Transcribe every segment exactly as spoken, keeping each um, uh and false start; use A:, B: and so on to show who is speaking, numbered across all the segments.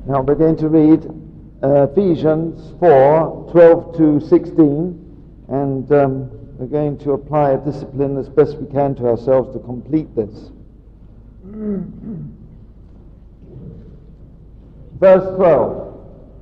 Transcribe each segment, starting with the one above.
A: Now we're going to read uh, Ephesians four, twelve to sixteen, and um, we're going to apply a discipline as best we can to ourselves to complete this. Verse twelve,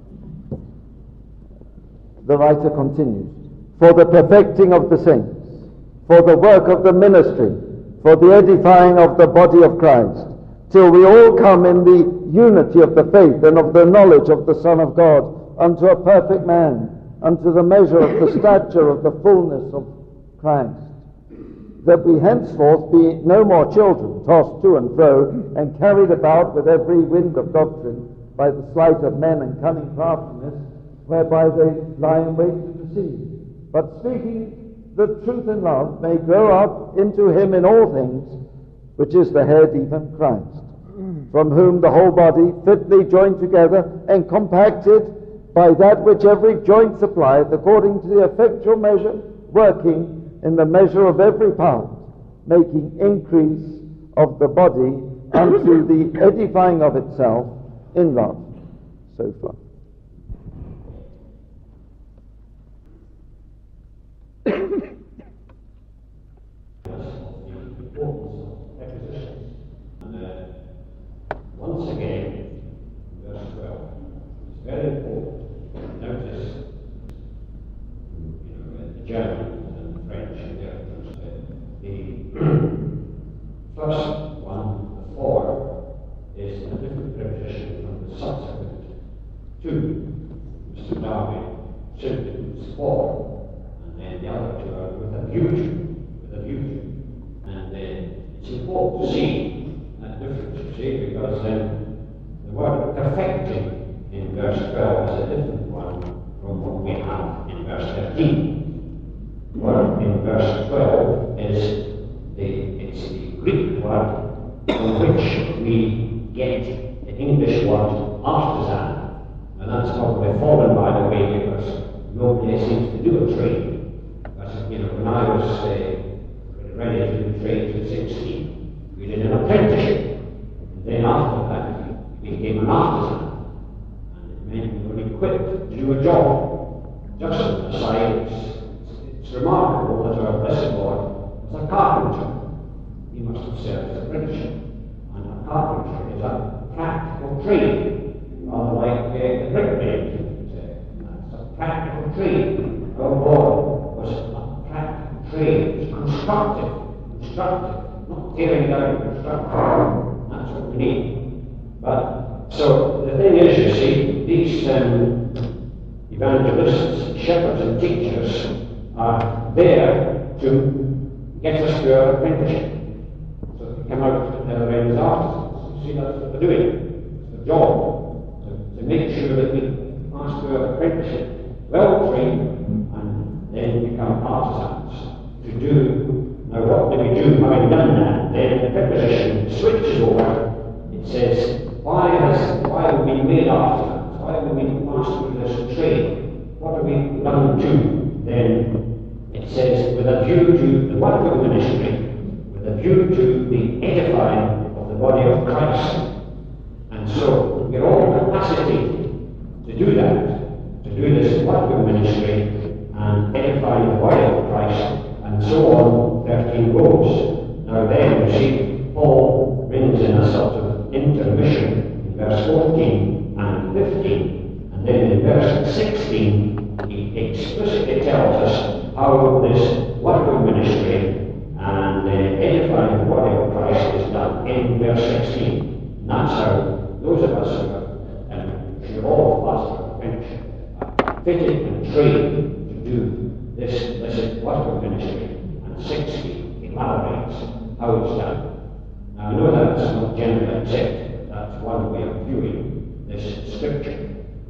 A: the writer continues, for the perfecting of the saints, for the work of the ministry, for the edifying of the body of Christ, till we all come in the unity of the faith and of the knowledge of the Son of God, unto a perfect man, unto the measure of the stature of the fullness of Christ, that we henceforth be no more children, tossed to and fro, and carried about with every wind of doctrine, by the sleight of men and cunning craftiness, whereby they lie in wait to deceive. But speaking the truth in love, may grow up into him in all things, which is the head, even Christ, from whom the whole body, fitly joined together and compacted by that which every joint supplieth, according to the effectual measure, working in the measure of every part, making increase of the body unto the edifying of itself in love. So far.
B: Once again, verse twelve, it's very important. Notice, you know, the Germans and the French and the others, the first one, the for, is a different preposition from the subsequent to. Mister Darwin simply puts for, and then the other two are with a view to, with a view to. And then it's important to see that difference, you see, because um, the word perfecting in verse twelve is a different one from what we have in verse thirteen. The word in verse twelve is the, it's the Greek word from which we get the English word artisan. And that's probably fallen by the way because nobody seems to do a trade. Because, you know, when I was uh, ready to do trades at sixteen, we did an apprenticeship. And then after that, we became an artisan. And it meant we were equipped to do a job. Just on the side, it's, it's remarkable that our blessed Lord was a carpenter. He must have served as an apprenticeship. And a carpenter is a practical trade. Rather like uh, the bricklaying, it's a practical trade. Our Lord was a practical trade. It was constructive, constructive, not tearing down, constructive. That's what we need. But so the thing is, you see, these um, evangelists, shepherds, and teachers are there to get us to our apprenticeship. So they come out of the other end as artisans. You see, that's what they're doing. It's their job. To make sure that we pass through our apprenticeship, well trained, and then become artisans to do. Now, what do we do having done that? Then the preposition switches over. It says, why has why have we made artisans? Why have we passed through this trade? What have we done to? Then it says, with a view to the work of ministry, with a view to the edifying of the body of Christ. And so we're all capacitated to do that, to do this work of ministry and edify the body of Christ, and so on, thirteen goes. Now then, you see, Paul brings in a sort of intermission in verse fourteen and fifteen, and then in verse sixteen, he explicitly tells us how this work of ministry and uh, edifying the body of Christ is done in verse sixteen. And that's how those of us who are, and should all of us are French, are fitted and trained to do this blessed work of ministry. And sixty elaborates how it's done. Now I know that's not generally accepted, but that's one way of viewing this scripture.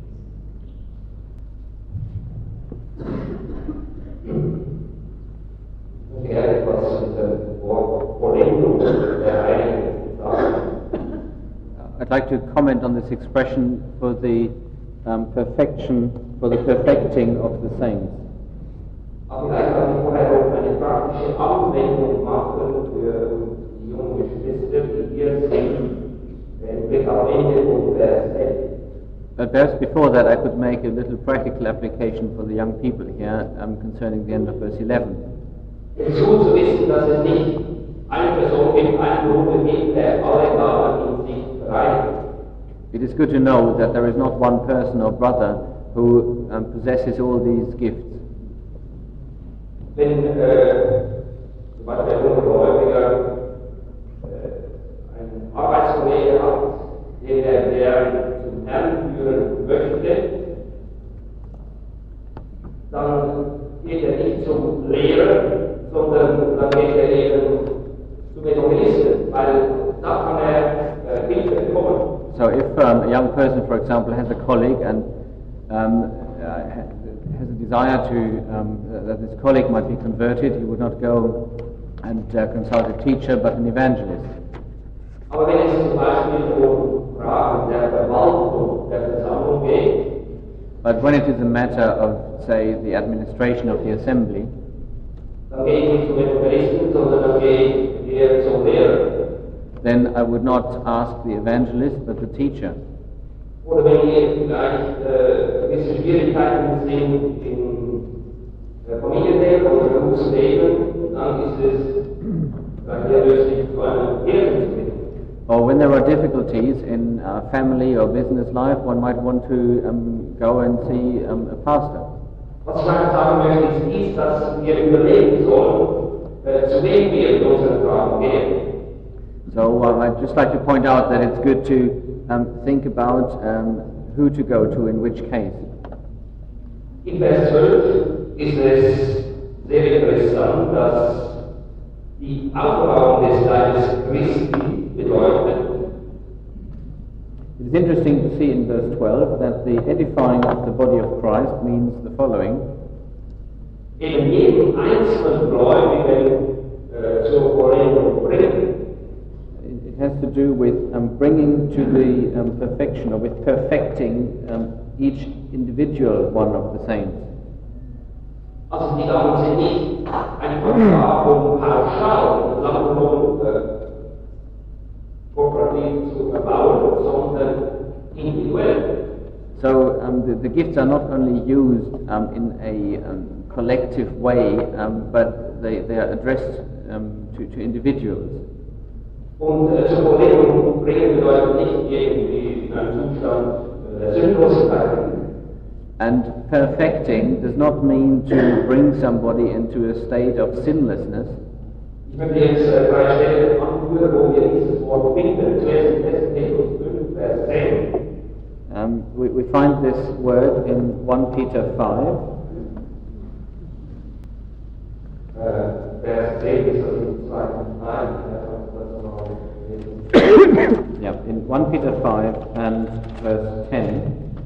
C: Ja, etwas mit der Vollendung der Heiligen Sache.
D: I'd like to comment on this expression for the um, perfection, for the perfecting of the saints.
C: Aber vielleicht kann ich vorher auch eine praktische Anwendung machen für die jungen Geschwister, die hier sind, im Blick auf Ende und Vers elf.
D: But perhaps before that I could make a little practical application for the young people here um, concerning the end of verse eleven.
C: Es ist gut zu wissen, dass es nicht eine Person gibt, einen Gruppe gibt, der alle Gaben in sich vereinigt.
D: It is good to know that there is not one person or brother who um, possesses all these gifts.
C: Wenn äh, zum Beispiel ein Ungläubiger äh, einen Arbeitskollege hat, den er der zum Herrn führen möchte, dann geht er nicht zum Lehrer, sondern dann geht er eben zum Methodisten, weil da kann er äh, Hilfe bekommen.
D: So if um, a young person, for example, has a colleague and um, uh, has a desire to um, uh, that this colleague might be converted, he would not go and uh, consult a teacher, but an evangelist.
C: Aber wenn es zum Beispiel um Fragen der Verwaltung der Versammlung geht,
D: But when it is a matter of, say, the administration of the assembly,
C: dann gehe ich nicht zum Methodisten, sondern dann gehe ich eher zum Lehrer.
D: then I would not ask the evangelist, but the teacher.
C: Oder wenn hier vielleicht äh, gewisse Schwierigkeiten sind im äh, Familienleben oder Berufsleben, dann ist es vielleicht eher nötig, zu einem Lehrer zu gehen.
D: Or when there are difficulties in uh, family or business life, one might want to um, go and see um, a pastor.
C: Was ich einfach sagen möchte, ist, ist, dass wir überlegen sollen, äh, zu wem wir in unseren Fragen gehen.
D: So um, I'd just like to point out that it's good to um, think about um, who to go to in which case.
C: In Vers zwölf ist es sehr interessant, dass die Aufbauung des Leibes Christi bedeutet,
D: It is interesting to see in verse twelve that the edifying of the body of Christ means the following.
C: eben jeden einzelnen Gläubigen äh, zur Vollendung bringen.
D: It has to do with um, bringing to the um, perfection, or with perfecting um, each individual one of the saints.
C: Also die Gaben sind nicht einfach da, um pauschal Lampenlohn äh, kooperativ zu erbauen, sondern individuell.
D: So um, the, the gifts are not only used um, in a um, collective way, um, but they, they are addressed um, to, to individuals.
C: Und äh, zur Vollendung bringen bedeutet nicht irgendwie in einem Zustand äh, der Sinnlosigkeit.
D: And perfecting does not mean to bring somebody into a state of sinlessness.
C: Ich möchte jetzt äh, drei Stellen anführen, wo wir dieses Wort finden. Zuerst in ersten Petrus fünf, Vers zehn.
D: Um, we, we find this word in First Peter five.
C: Äh, Vers zehn ist das im zweiten Teil.
D: Yeah, in First Peter five and verse ten.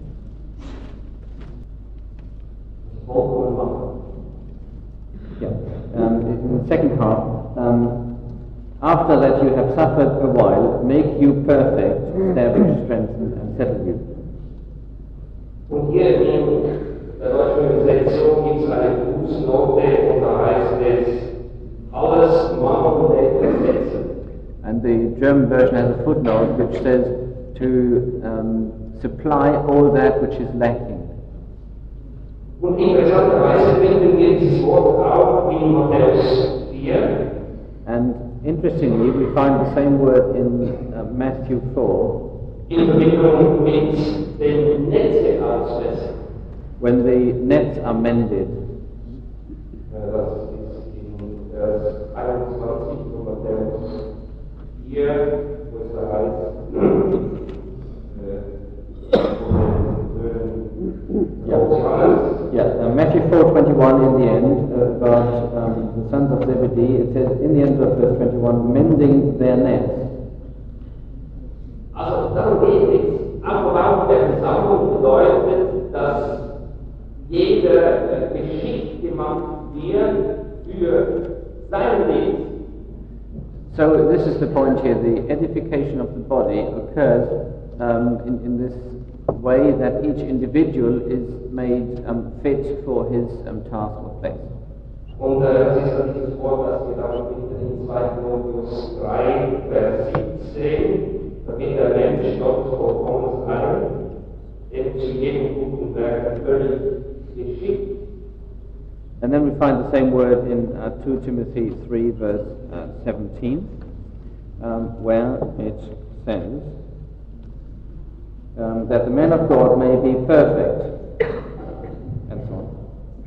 C: Vollkommen machen.
D: Yeah. Um, in the second half, um, after that you have suffered a while, make you perfect, establish, strengthen, and settle you.
C: Und hier in der deutschen Übersetzung gibt es eine Fußnote und da heißt es, alles Mangelnde ersetzen.
D: And the German version has a footnote which says to um, supply all that which is lacking.
C: Und interessanterweise finden wir dieses Wort auch in Matthäus vier.
D: And interestingly, we find the same word in uh, Matthew four,
C: In Verbindung mit den Netze ausmessen.
D: when the nets are mended.
C: Das ist in Vers einundzwanzig von Matthäus vier, wo es da heißt,
D: Yeah, yeah. Uh, Matthew four twenty-one in the end, uh, about um, the sons of Zebedee, it says in the end of verse twenty-one, mending their nets.
C: Also darum geht es. Aufbau der Versammlung bedeutet, dass jeder äh, geschickt gemacht wird für sein Leben.
D: So this is the point here, the edification of the body occurs um, in, in this way that each individual is made um, fit for his um, task or place.
C: Und äh, das ist dann dieses Wort, das wir da finden in zweiten Timotheus drei, Vers siebzehn, damit der Mensch Gott vollkommen sein, denn völlig geschickt.
D: And then we find the same word in uh, Second Timothy three, verse uh, seventeen, um, where it says um, that the man of God may be perfect, and so on.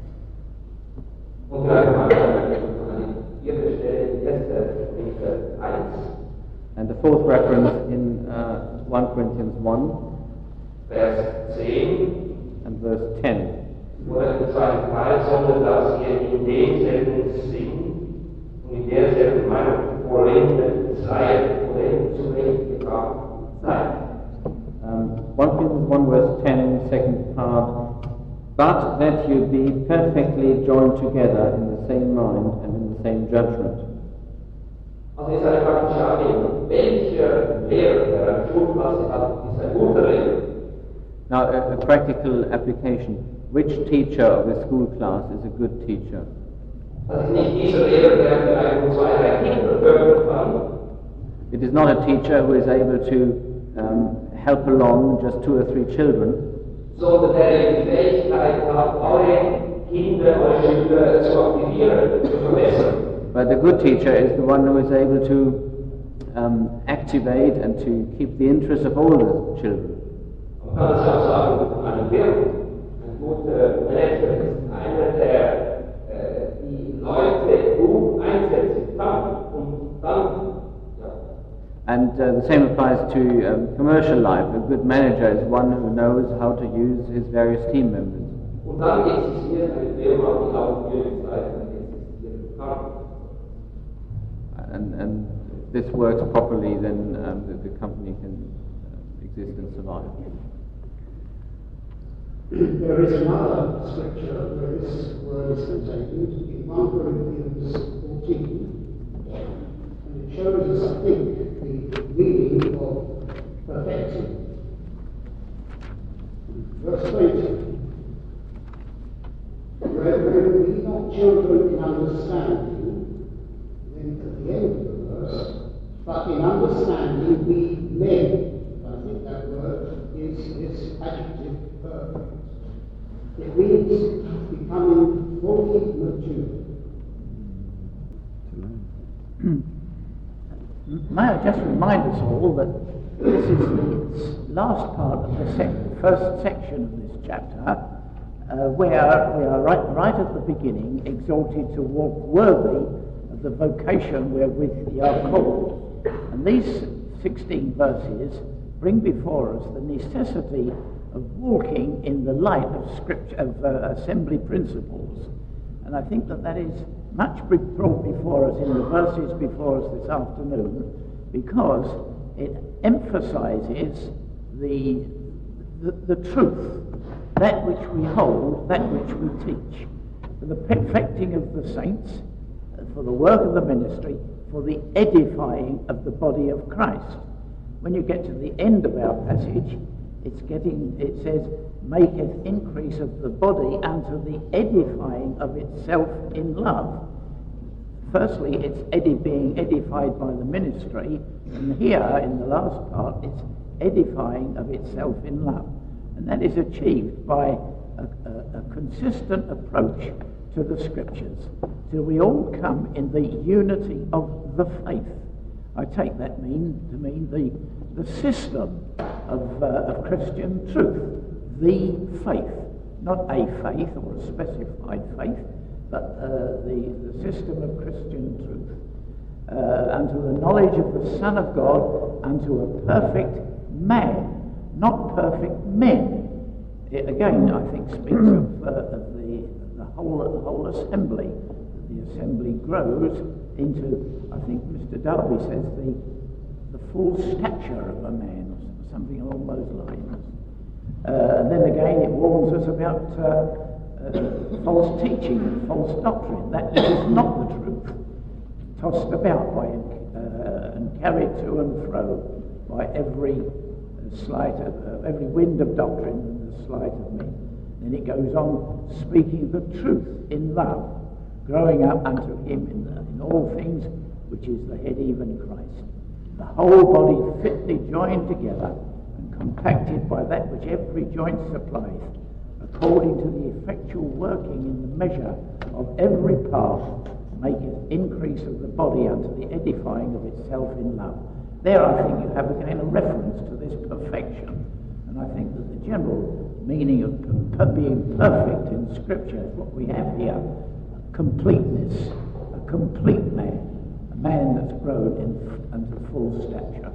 C: Und gleich mal an die vierte Stelle, erster Korinther eins.
D: And the fourth reference in uh, First Corinthians one,
C: Vers zehn.
D: and verse ten.
C: Oder im zweiten Teil, sondern dass ihr in demselben Sinn und in derselben Meinung vollendet seid, vollendet zurechtgebracht seid.
D: Um, First Corinthians one, verse ten, second part. But that you be perfectly joined together in the same mind and in the same judgment.
C: Also ist eine praktische Anwendung. Welcher Lehrer, der eine Schulklasse hat, ist ein guter Lehrer.
D: Now, a, a practical application. Which teacher of a school class is a good teacher?
C: Das ist nicht dieser Lehrer, der vielleicht nur zwei, drei Kinder fördern kann.
D: It is not a teacher who is able to um, help along just two or three children.
C: Sondern der die Fähigkeit hat, eure Kinder, eure Schüler zu aktivieren, zu verbessern.
D: But the good teacher is the one who is able to um, activate and to keep the interest of all the children.
C: Man kann es auch sagen, eine Firma. Ein guter Manager ist einer, der äh, die Leute gut einsetzen kann und dann, ja.
D: And uh, the same applies to um, commercial life. A good manager is one who knows how to use his various team members.
C: Und dann existiert eine Firma, die auch Führungsleiter existieren kann.
D: And, and if this works properly, then um, the, the company can uh, exist and survive.
E: There is another scripture where this word is contained in First Corinthians fourteen, and it shows us, I think, the meaning of perfecting. Verse twenty. Brethren, be not children in understanding, then at the end of the verse, but in understanding be men. I think that word is this adjective perfect. It means becoming fully mature.
F: May I just remind us all that this is the last part of the sec- first section of this chapter, uh, where we are right, right at the beginning exhorted to walk worthy of the vocation wherewith ye are called. And these sixteen verses bring before us the necessity of walking in the light of scripture, of uh, assembly principles. And I think that that is much brought before us in the verses before us this afternoon, because it emphasizes the, the, the truth, that which we hold, that which we teach, for the perfecting of the saints, for the work of the ministry, for the edifying of the body of Christ. When you get to the end of our passage, it's getting, it says, maketh increase of the body unto the edifying of itself in love. Firstly, it's edi- being edified by the ministry, and here in the last part, it's edifying of itself in love. And that is achieved by a, a, a consistent approach to the scriptures, till we all come in the unity of the faith. I take that mean to mean the, the system of, uh, of Christian truth, the faith, not a faith or a specified faith, but uh, the, the system of Christian truth, uh, unto the knowledge of the Son of God, unto a perfect man, not perfect men. It again, I think, speaks of, uh, of the, the whole the whole assembly. The assembly grows into, I think Mister Darby says, the the full stature of a man, or something along those lines. Uh, and then again, it warns us about uh, uh, false teaching and false doctrine, that which is not the truth, tossed about by uh, and carried to and fro by every uh, sleight of uh, every wind of doctrine and the sleight of men. Then it goes on speaking the truth in love, growing up unto him in, the, in all things, which is the head, even Christ. The whole body fitly joined together and compacted by that which every joint supplies, according to the effectual working in the measure of every part, maketh increase of the body unto the edifying of itself in love. There I think you have again a reference to this perfection, and I think that the general meaning of per- being perfect in Scripture is what we have here, completeness, a complete man, a man that's grown in, unto full stature.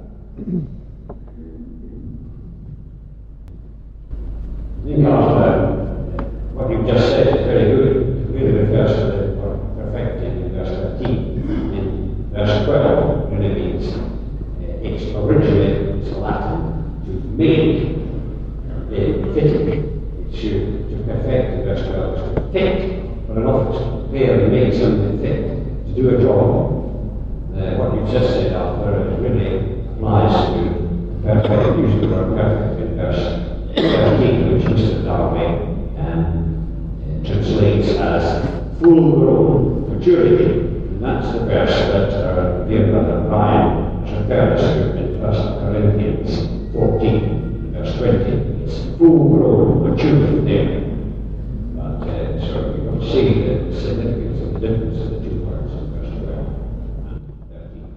B: I think after what you've just said is very good. It really refers to the perfecting in verse thirteen. In verse twelve, really means uh, it's originally, it's Latin, to make uh, fitting. It's to, to perfect in verse twelve, is to fit for an office, to prepare and make something fit, to do a job. Uh, what you've just said, Arthur, it really applies to perfect, use the word perfect in verse thirteen, which Mister Darby um, uh, translates as full-grown maturity. And that's the verse that our dear brother Brian has referred to in First Corinthians fourteen, verse twenty. It's full-grown maturity there. But uh, so you can see the significance of the difference of the two words in verse twelve and thirteen.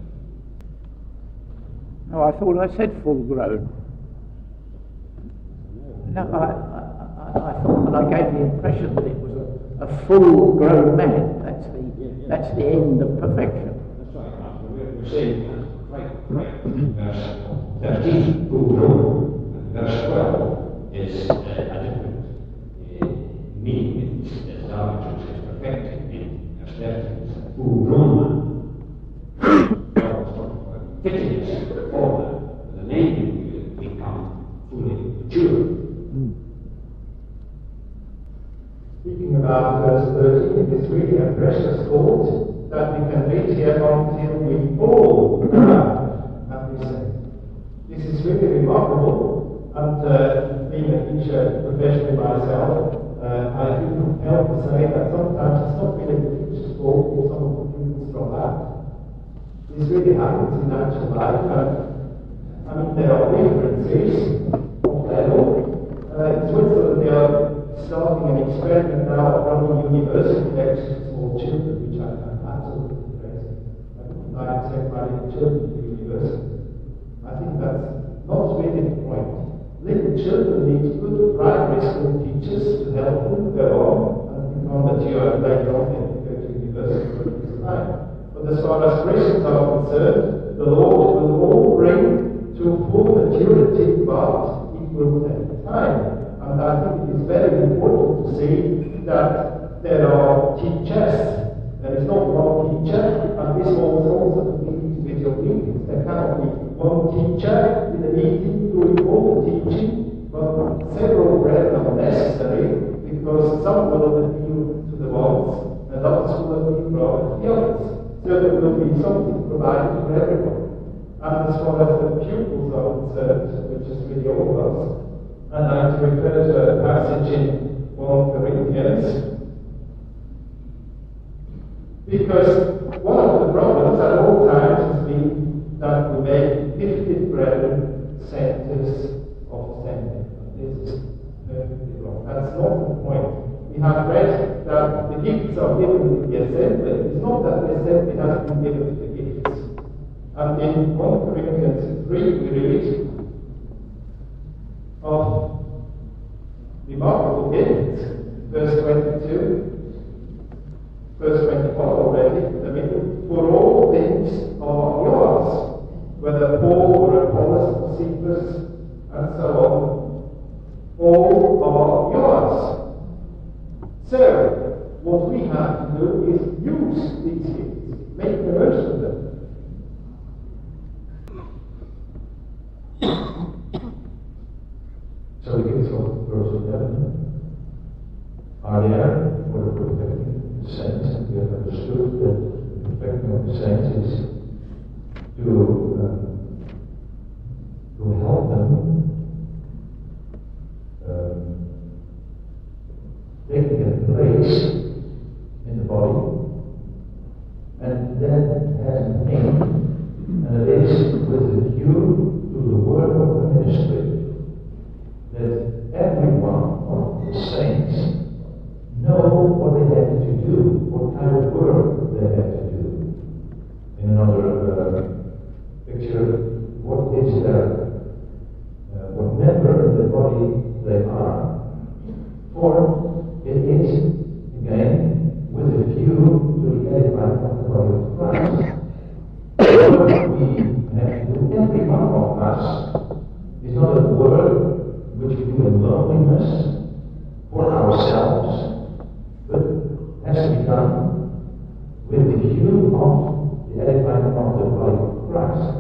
F: No, I thought I said full-grown. No, I, I, I thought that I gave the impression that it was a, a full-grown man. That's the yeah, yeah. that's the end of perfection.
B: That's right. We're, we're saying that's right, right. Verse thirteen, full-grown, and verse twelve is uh, a different uh, meaning. It's, it's Darby translates perfecting in verse thirteen. It's a full-grown man. God is talking about fittingness for that, the name will become fully mature.
G: Speaking about verse thirteen, it is really a precious thought that we can read here until we all arrive at this end. This is really remarkable, and uh, being a teacher professionally myself, uh, I couldn't help to say that sometimes it's not really the teacher's fault if some of the students drop out. This really happens in actual life, and I mean there are differences of level. Uh, in Switzerland they are starting an experiment now running university lectures to small children, which I find absolutely crazy. I wouldn't like to send my little children to university. I think that's not really the point. Little children need good primary school teachers to help them go on and become mature later on and go to university for this time. But as far as Christians are concerned, the Lord will all bring to full maturity, but it will take time. And I think it is very important to see that there are teachers. There is not one teacher, and this holds also the individual meetings. There cannot be one teacher in a meeting doing all the teaching, but several brethren are necessary because some will appeal to the ones and others will appeal rather to the others. So there will be something provided for everyone. And as far as the pupils are concerned, which is really all of us, and I to refer to a passage in First Corinthians, because one of the problems at all times has been that we make gifted brethren centers of assembly. This is perfectly wrong. That's not the point. We have read that the gifts are given to the assembly. It's not that the assembly has been given to the gifts. And in First Corinthians three we read of remarkable gifts. Verse twenty-two, verse twenty-one already, the middle. For all things are yours, whether Paul or Apollos or Cephas, and so on. All are yours. So, what we have to do is use these gifts, make the most of them.
H: So we get to verse eleven. Are there for the perfecting the saints, and we have understood that the perfecting of the saints is to, um, to help them um, taking a place in the body, and that has an aim, and it is with a view to the work of the ministry, that every one of the saints body they are. For it is, again, with a view to the edifying of the body of Christ. The work we have to do, every one of us, is not a work which we do in loneliness for ourselves, but has to be done with the view of the edifying of the body of Christ.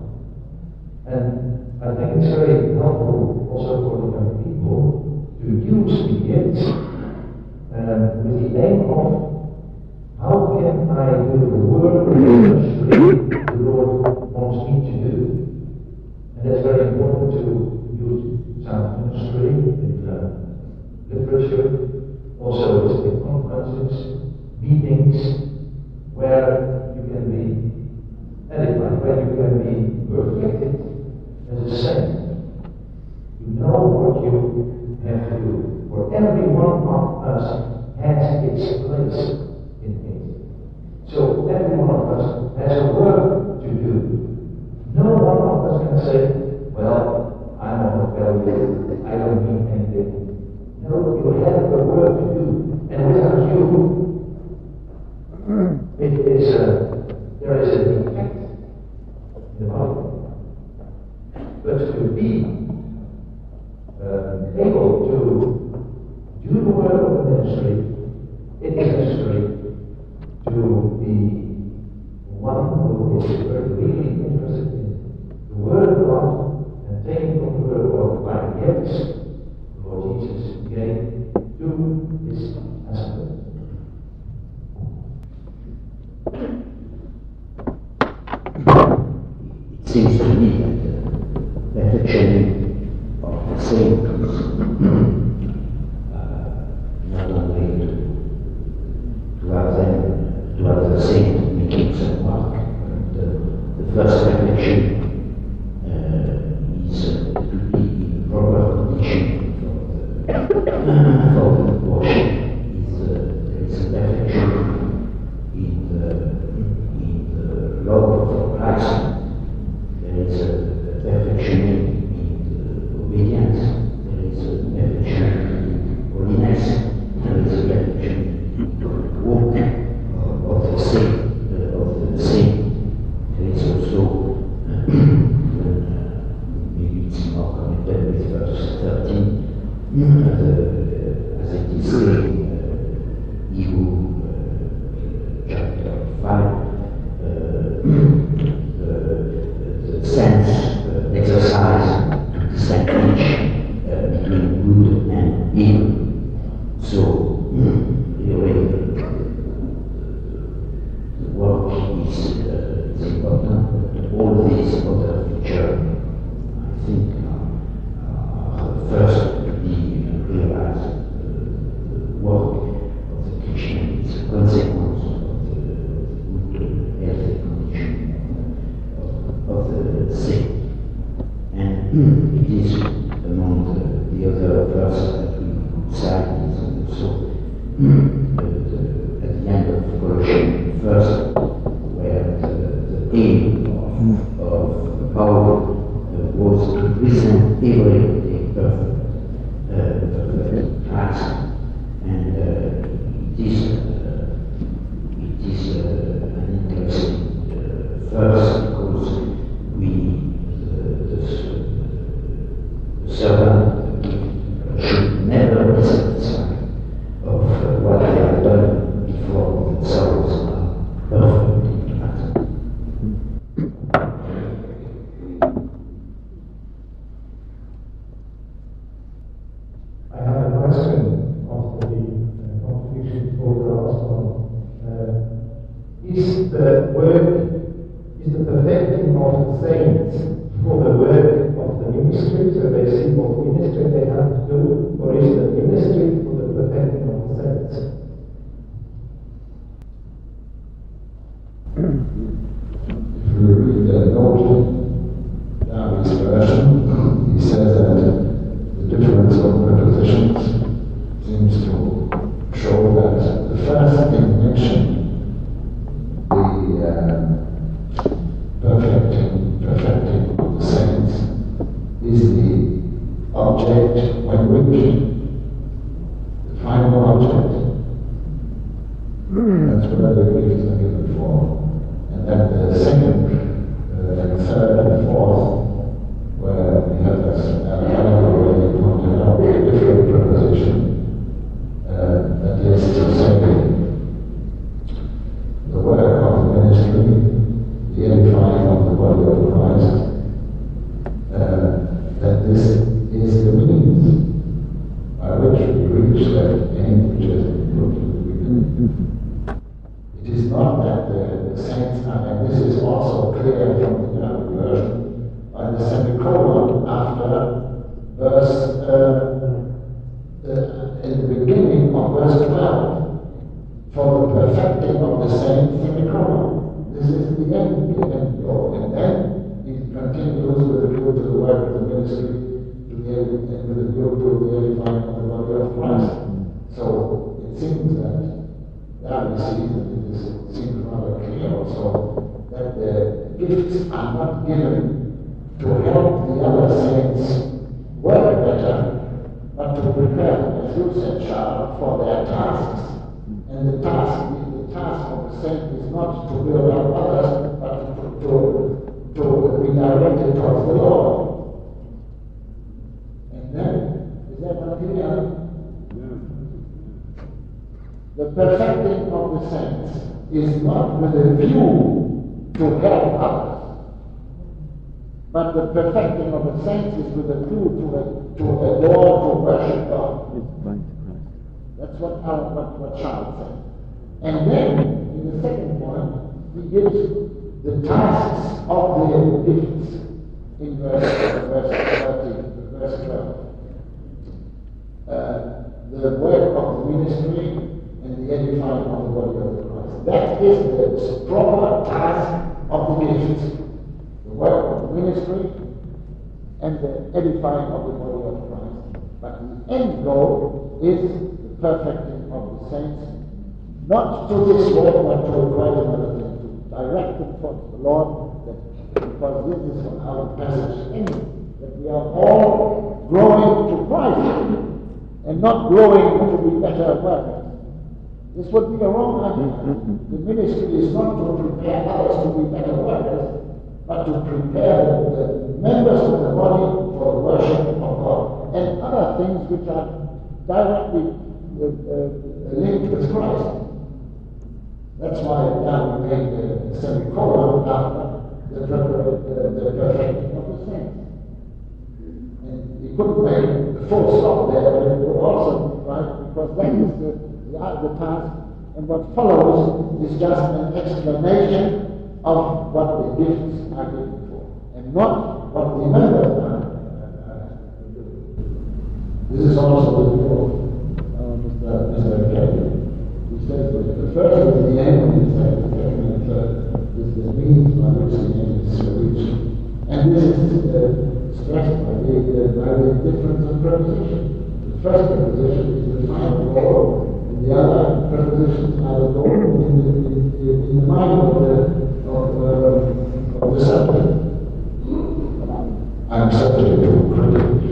H: And I think it's very helpful also for the young people to use the gifts um, with the aim of how can I do the work of ministry the Lord wants me to do. And that's very important to use sound ministry in uh, literature, also in conferences, meetings, where you can be edified, where you can be perfected as a saint. You know what you have to do. For every one of us has its place in it. So every one of us has a work to do. No one of us can say, well, I'm of value, I don't mean anything. No, you have a work to do. And without you, it is a, there is a defect in the body. But to be uh, able to do the work of the ministry, it is necessary to be one who is really interested in the Word of God and taking from the Word of God by gifts the Lord Jesus gave to his husband.
I: It seems to me that the perfection of the saints, uh, not only to, to have them, to have the saint making some work, but the, the first perfection uh, is uh, to be in proper condition for the, for the worship. Is, uh, there is a perfection in the, in the love for Christ. There is a perfection in the obedience. There is a perfection in holiness. There is a perfection in the walk of, of the saint. Uh, of the saint. There is also, uh, uh, maybe it's more connected with verse thirteen, uh, the, as it is said in uh, Hebrew uh, chapter five. Uh, the sense uh, exercise to distinguish uh, between good and evil. So, really, the, the work is, uh, is important, but all these other features, I think, are, are first to be realized. Uh, the work of the Christian is a consequence of the good, healthy condition of the saint. And it is among the, the other verses that we could cite is also the, the, at the end of Colossians first, where the, the aim of, of Paul uh, was to present everybody perfect, uh, perfect Christ. And uh, it is, uh, it is uh, an interesting uh, verse because we, the, the, the servant should never be satisfied of uh, what they have done before themselves are perfect in Christ.
G: I have a question after the uh, contribution for the last one. Uh, is the work Is the perfecting of the saints for the work of the ministry, so they see what ministry they have to do, or is the ministry for the perfecting of the saints?
H: If we read the note, Darby's version, he says that the difference of prepositions seems to show that the first thing mentioned, the uh, perfecting, perfecting of the saints, is the object when reached, the final object. That's what other gifts are given for. And then the second, uh, and third and fourth, where we have this Alejandro already pointed out a different preposition, uh, that is to say, the work of the ministry, the edifying of the body of Christ, uh, that this is the means by which we reach that aim which has been put in the beginning. It is not that the, the saints, and this is also clear from the German version, by the semicolon after verse, uh, uh, in the beginning of verse twelve, for the perfecting of the saints, semicolon. This is the end, the end goal. And then it continues with a view to the work of the ministry, to the, with a view to the edifying of the body of Christ. So it seems that there we see that it is, seems rather clear also that the gifts are not given to help the other saints work better, but to prepare them, as you said, Charles, for their tasks. And the task, the, the task of the saint is not to build up others, but to, to, to be directed towards the Lord. And then, is that not clear? The perfecting of the saints is not with a view to help others, but the perfecting of the saints is with a view to, to adore, to worship God. That's what, our, what, what Charles said. And then, in the second point, he gives the tasks of the gifts in verse, verse thirteen, verse twelve. Uh, the work of the ministry and the edifying of the body of Christ. That is the proper task of the gifts. The work of the ministry and the edifying of the body of Christ. But the end goal is the perfecting of the saints, not to this work, but to quite another thing, to direct them towards the Lord, that, because this is what our passage ends, that we are all growing to Christ, and not growing to be better workers. This would be a wrong argument. The ministry is not to prepare others to be better workers, but to prepare the members of the body for the worship of God, and other things which are directly uh, uh, linked with Christ. That's why now we made the semicolon after the, the, the perfecting of the saints. And he couldn't make the full stop there, but it would also be right, because that is the, the, the task, and what follows is just an explanation of what the gifts are given for, and not what the members are. This is also the view of uh, Mister Kelly. He says that the first is the end, and the second, and the third is the means by which the end is reached. And this is uh, stressed by the, uh, by the difference of preposition. The first preposition is the final goal, and the other prepositions are the goal in the, in, in the mind of the, of, uh, of the subject. I'm subject to criticism.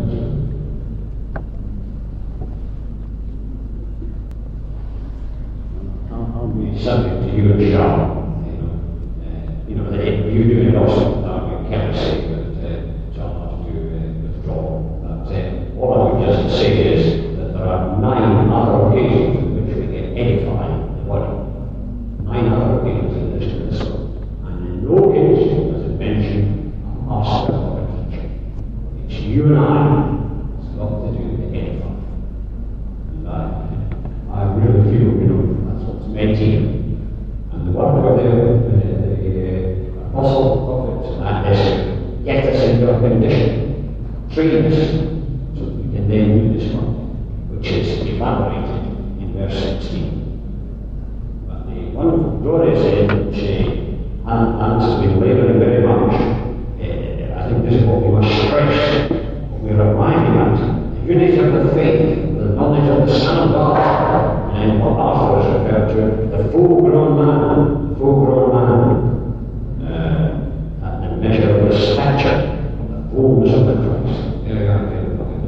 B: Subject to you and John, you know, uh, you know, they, you do it also, uh, you can't say that uh, John has to uh, withdraw. But uh, all I would just say is that there are nine other occasions in which we get edifying the body. Nine other occasions in this episode. And in no case does it mention a master of a teacher. It's you and I, it's got to do with edifying. And I, I really feel, you know, that's what's meant here. And the work of the, the, the uh, apostle, prophets, and this, get us into a condition, train us, so that we can then do this work, which is elaborated in verse sixteen. But the wonderful glory said, which uh, and has been labouring very much, uh, I think this is what we must stress, what we're arriving at, the unity of the faith, the knowledge of the Son of God, and what Arthur has referred to, the full-grown man, the full-grown man, uh, at the measure of the stature, of the fullness of the Christ. There we are,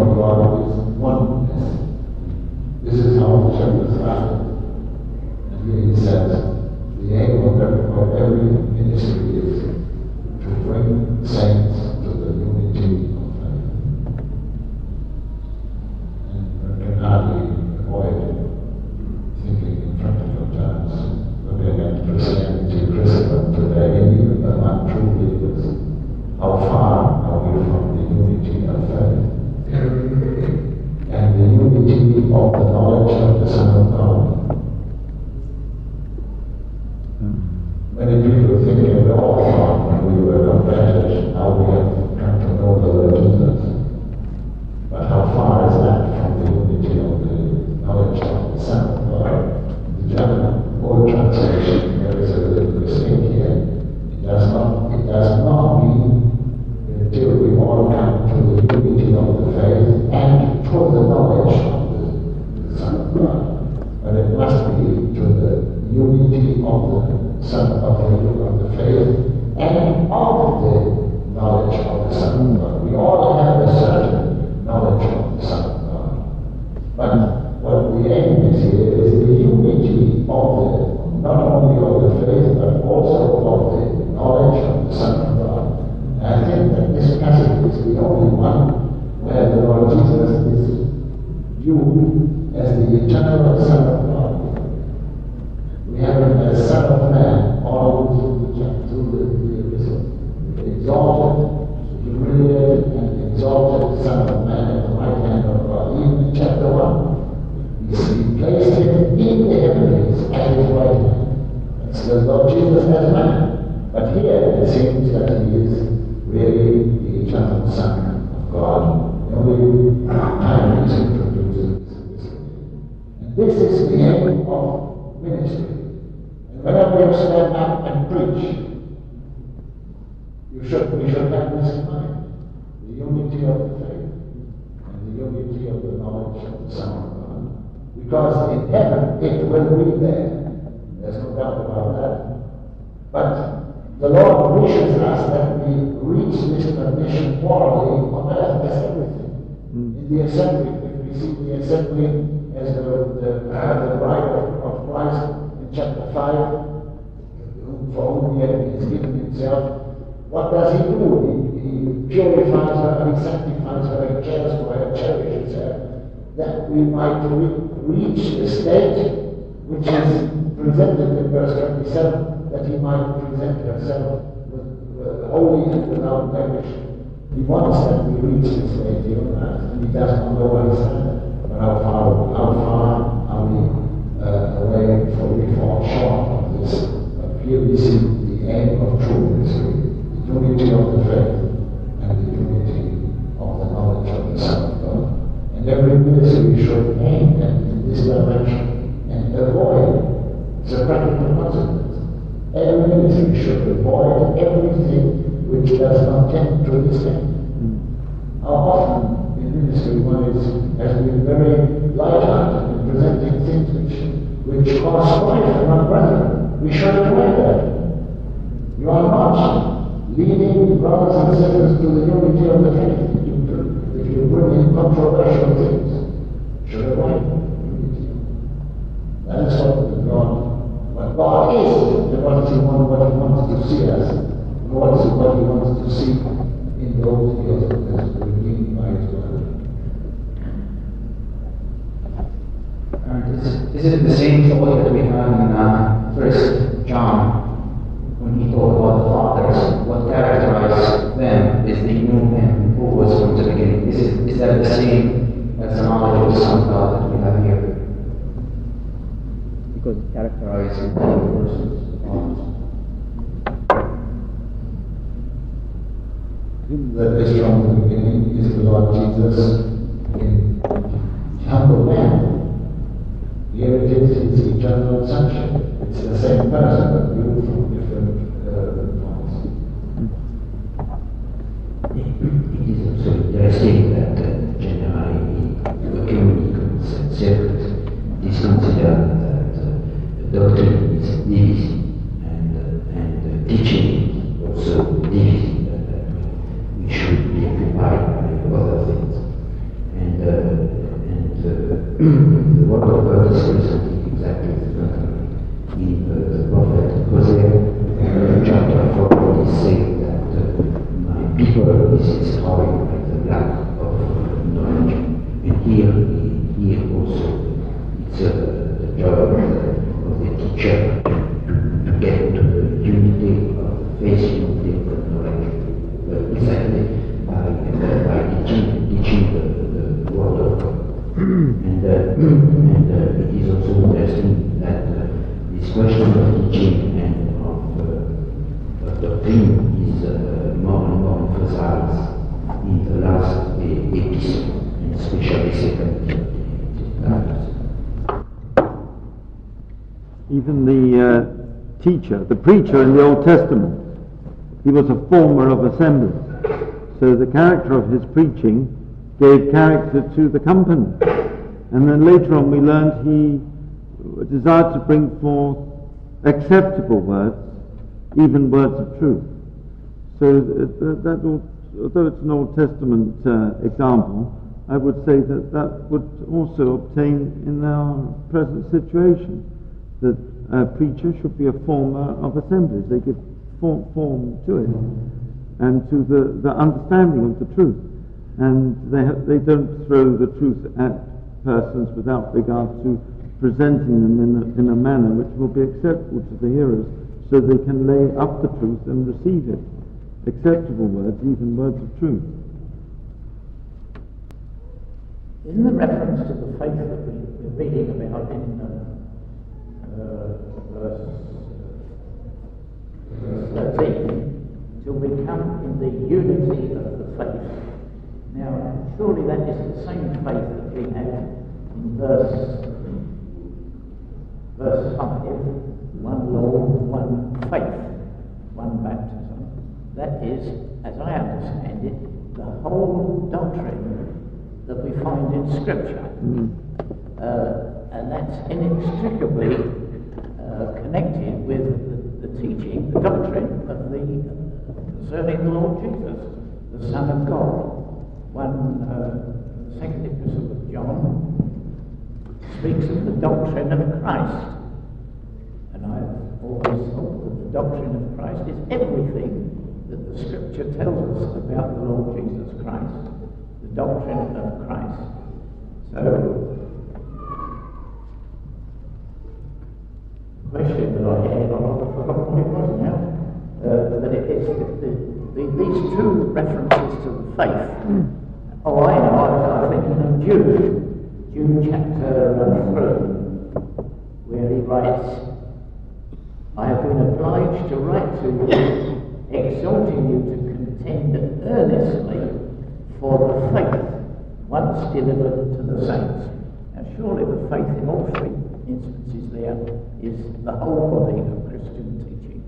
H: of God is oneness. This is how the chapter started. And here he says, the aim of every, of every ministry is to bring saints to the unity of faith. And you can hardly avoid thinking in practical terms, looking at Christianity, Christendom today, and even among true believers. How far are we from the unity of faith? And the unity of the knowledge of the Son of God. Many people think we all thought when we were converted how we have come to know the Lord Jesus. But how far is that from the unity of the knowledge of the Son of God? The German old translation, there is a little mistake here. It does not, it does not mean until we all come to the unity of the faith and to the knowledge of the, the Son of God. But it must be to the unity of the Son of the, of the faith and of the knowledge of the Son of God. We all have a certain knowledge of the Son of God. But what the aim is here is the unity of the, not only of the faith, but also of the knowledge of the Son of God. And I think that this passage is the only one where the Lord Jesus is viewed as the eternal Son of God. We have him as Son of Man all through the, through the, the epistle. Exalted, humiliated, and exalted Son of Man at the right hand of God. Even in chapter one, he placed him in the heavens at his right hand. That's the Lord Jesus as man. But here it seems that he is really the eternal Son of God. The only time he's introduced in this way. And this is the aim of ministry. And whenever you stand up and preach, you should, we should have this in mind. The unity of the faith and the unity of the knowledge of the Son of God. Because in heaven it will be there. There's no doubt about that. But the Lord wishes us that we reach this condition morally on earth as everything. Mm. In the assembly, if we see the assembly as the, the, uh, the bride of, of Christ in chapter five, for whom he has given himself, what does he do? He, he purifies her, he sanctifies her, he cares for her, cherishes her, that we might re- reach the state which is presented in verse twenty-seven, that he might present himself with, with holy and without blemish. He wants that we reach this state here on earth, and he does not know where he stands, but how far, how far are we uh, away before we fall short of this. But here we see the aim of true ministry, the unity of the faith and the unity of the knowledge of the Son of God. And every ministry should aim at in this direction and avoid the practical consequence. Every ministry should avoid everything which does not tend to this end. How often in ministry one is, has been very light-hearted in presenting things which, which cause strife among brethren. We should avoid that. You are not leading brothers and sisters to the unity of the faith if you bring in controversial things. You should avoid unity. That is what God What God is, and what he, wants, what he wants to see us, and what, is, what he wants to see in those years as redeemed by his word.
I: Uh, this, this is the same thought that we have in uh, First John, when he talked about the fathers. What characterized them is they knew him who was from the beginning. Is, it, is that the same as the knowledge of the Son of God that we have here? Because it characterizes the person's
H: That is from the beginning is the Lord Jesus in humble man. Here it is his eternal sonship. It's the same person but viewed from different uh, points.
I: It is also interesting that uh, generally ecumenical circuit is considered doctrine is division, and, uh, and uh, teaching is also division, that uh, we should be occupied by other things. uh, and uh, the word of God is presented exactly the contrary. In uh, the prophet Hosea, uh, chapter four, he said that uh, my people is destroyed by the lack of knowledge. And here, here also, it's uh, the job of the, of the teacher to, to get to the unity of the faith, unity of the knowledge, uh, exactly by, uh, by teaching, teaching the, the word of God. and uh, and uh, it is also interesting that uh, this question of teaching and of, uh, of doctrine is uh, more and more emphasized in the last uh, epistle, and especially second Timothy.
A: Even the uh, teacher, the preacher in the Old Testament, he was a former of assemblies. So the character of his preaching gave character to the company. And then later on we learned he desired to bring forth acceptable words, even words of truth. So that, that although it's an Old Testament uh, example, I would say that that would also obtain in our present situation, that a preacher should be a former of assemblies. They give form, form to it and to the, the understanding of the truth. And they, ha- they don't throw the truth at persons without regard to presenting them in a, in a manner which will be acceptable to the hearers, so they can lay up the truth and receive it. Acceptable words, even words of truth.
F: In the reference to the faith that we, we're reading about in uh, uh, verse, verse thirteen, till we come in the unity of the faith. Now, surely that is the same faith that we have in verse, verse five, one Lord, one faith, one baptism. That is, as I understand it, the whole doctrine that we find in Scripture. Mm. Uh, and that's inextricably uh, connected with the, the teaching, the doctrine of the, concerning the Lord Jesus, the Son of God. One, uh, the second epistle of John speaks of the doctrine of Christ. And I've always thought that the doctrine of Christ is everything that the Scripture tells us about the Lord Jesus Christ, the doctrine of Christ. So, the question that I had, I forgot what it was now, uh, but it is the, the, the, these two references to the faith. Oh, I know, I was thinking of Jude, Jude chapter three, where he writes, I have been obliged to write to you, exhorting you to contend earnestly for the faith once delivered to the saints. Now surely the faith in all three instances there is the whole body of Christian teaching.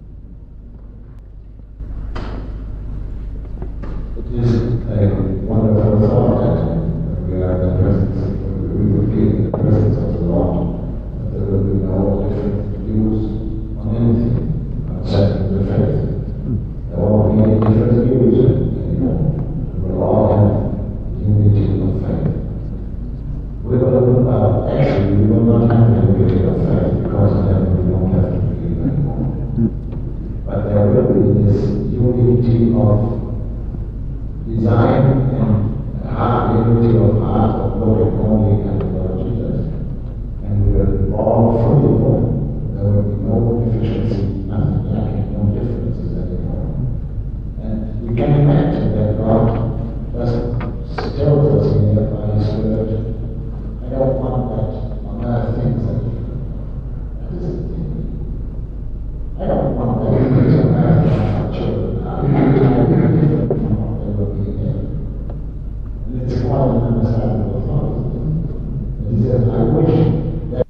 H: It is a wonderful thought that we are in the presence, we will be in the presence of the Lord. There will be no different views on anything concerning the faith. There won't be any different views anymore. We will all have unity of faith. We will, uh, actually, we will not have unity of faith because then we don't have to believe anymore. But there will be this unity of design and heart, unity of heart of glory only and the Lord Jesus. And we will all fully one. There will be no deficiency, nothing lacking, no differences anymore. And we can imagine that God just tells us here by His Word, I don't want that on earth things that that is the thing. I don't want that things on earth that my children are different from what they will be in heaven. And it's quite an understandable thought. He says, I wish that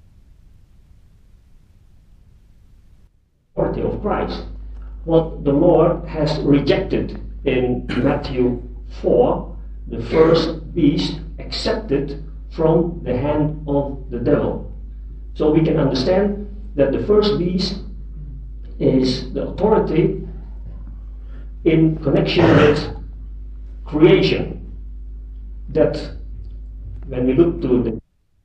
J: of Christ, what the Lord has rejected in Matthew four, the first beast accepted from the hand of the devil. So we can understand that the first beast is the authority in connection with creation, that when we look to the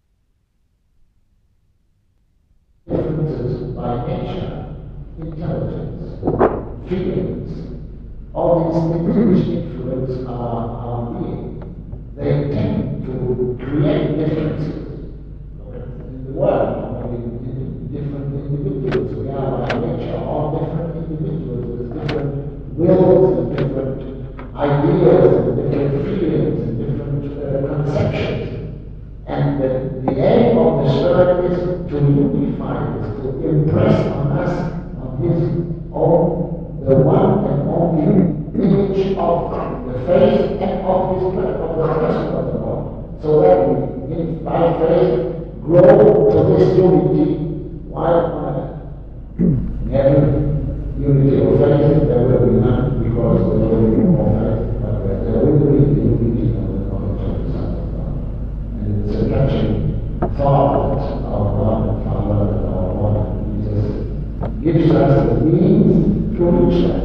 E: differences by nature, intelligence, feelings, all these things which influence our, our being, they tend to create differences in the world, in different individuals. We are by nature all different individuals with different wills and different ideas and different feelings and different uh, conceptions. And the, the aim of the Spirit is to unify this, to impress on us, on His own, the one and only image of the face and of His of the person of the Lord. So that we, in, by faith, grow to this unity while on earth. In heaven, unity of faith, there will be none because there will be no more faith, but there will be the unity of the knowledge of the Son of God. And it's a touching thought that our God and Father and our Lord Jesus gives us the means to reach that.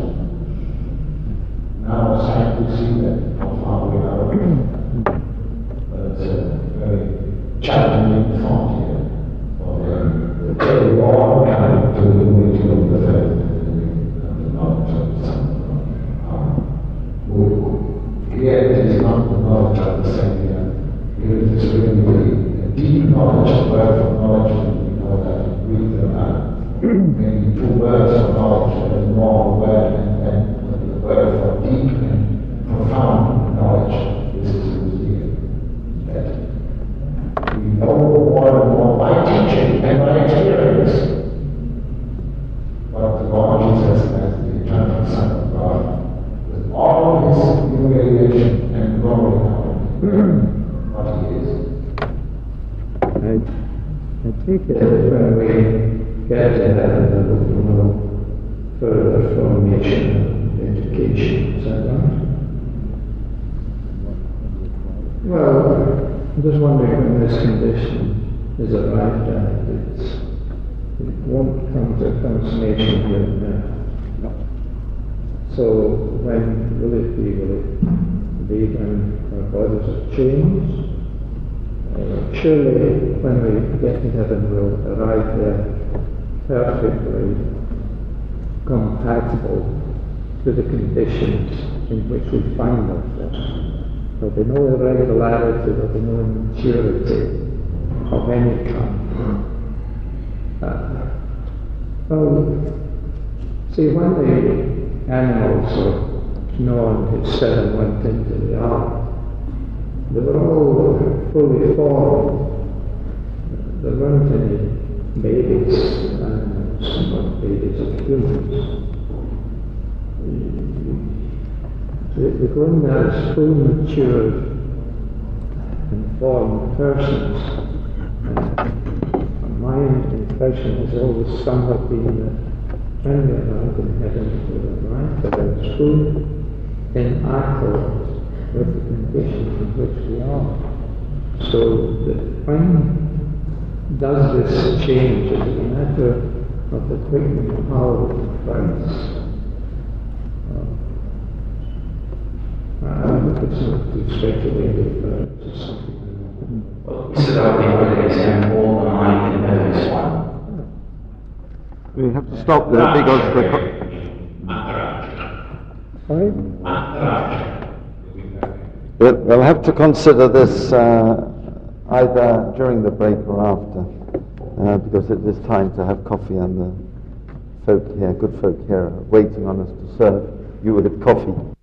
E: Now it's time to see that how far we are away. But it's a very challenging thought here for the very all coming to the unity of the faith and the knowledge of the Son of God. Here it is not the knowledge of the Savior. Here it is really a deep knowledge, a word of knowledge, and we know that in Greek there are maybe two words of knowledge, there is more word and then the word for deep and profound knowledge. This is here. That we know more and more by teaching and by experience what the Lord Jesus as the eternal Son of God, with all His humiliation and glory what He is.
H: I, I take it that when we get to heaven, there will be no further formation and education. Is that right? Well, I'm just wondering when this condition is arrived at, it's, it won't come to consummation here and now. No. So when will it be? Will it be when our bodies are changed? Uh, surely when we get to heaven we'll arrive there perfectly compatible to the conditions in which we find ourselves. There'll be no irregularity, there'll be no immaturity of any kind. Uh, well, see, when the animals of Noah and his seven went into the ark, they were all fully formed. There weren't any babies, animals, not babies of humans. They go in there as full matured and formed persons. And my impression has always somewhat been that when we arrive in heaven, we arrive at our full in accord with the conditions in which we are. So that when does this change? Is it a matter of the quickening power of Christ? I think it's not too speculative, but it's just something.
I: Well, Mister Darby would examine all the mind in various one.
A: We have to stop there because the. Sorry? We'll, we'll have to consider this uh, either during the break or after, uh, because it is time to have coffee, and the folk here, good folk here, are waiting on us to serve you with coffee.